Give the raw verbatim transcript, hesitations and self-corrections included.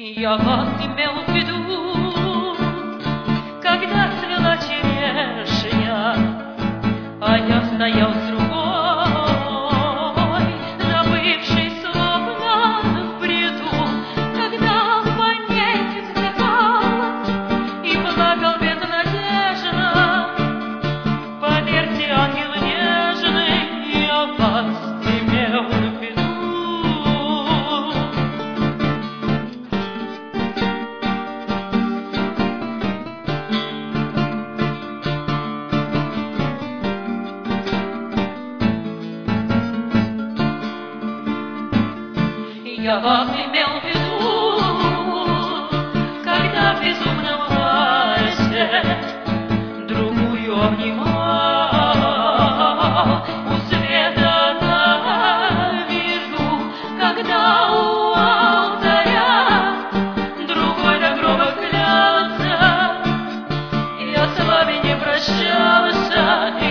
Я вас имел в виду, когда цвела черешня, а я стоял с другой, забывший словно в бреду, когда по ней взлетал и плакал безнадежно. Поверьте, ангел нежный, я вас имел в виду. Я вас имел в виду, когда в безумном вальсе другую обнимал у света на виду, когда у алтаря другой до гроба клялся. Я с вами не прощался.